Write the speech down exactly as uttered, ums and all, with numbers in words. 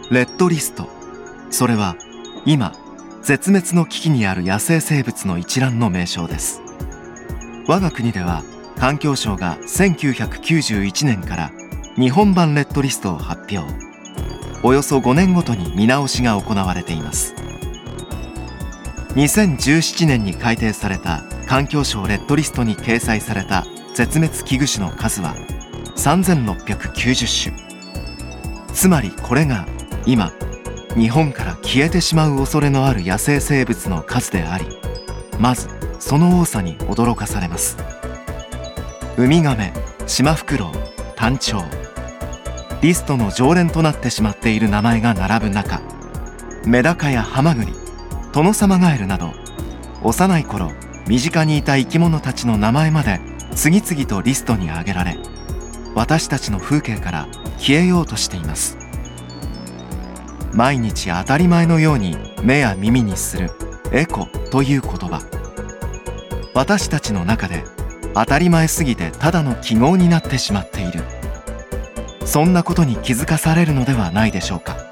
レッドリスト、それは今絶滅の危機にある野生生物の一覧の名称です。我が国では環境省がせんきゅうひゃくきゅうじゅういちねんから日本版レッドリストを発表。およそごねんごとに見直しが行われています。にせんじゅうななねんに改定された環境省レッドリストに掲載された絶滅危惧種の数はさんぜんろっぴゃくきゅうじゅっしゅ。つまりこれが今日本から消えてしまう恐れのある野生生物の数であり、まずその多さに驚かされます。ウミガメ、シマフクロウ、タンチョウ、リストの常連となってしまっている名前が並ぶ中、メダカやハマグリ、トノサマガエルなど幼い頃身近にいた生き物たちの名前まで次々とリストに挙げられ、私たちの風景から消えようとしています。毎日当たり前のように目や耳にするエコという言葉、私たちの中で当たり前すぎてただの記号になってしまっている。そんなことに気づかされるのではないでしょうか。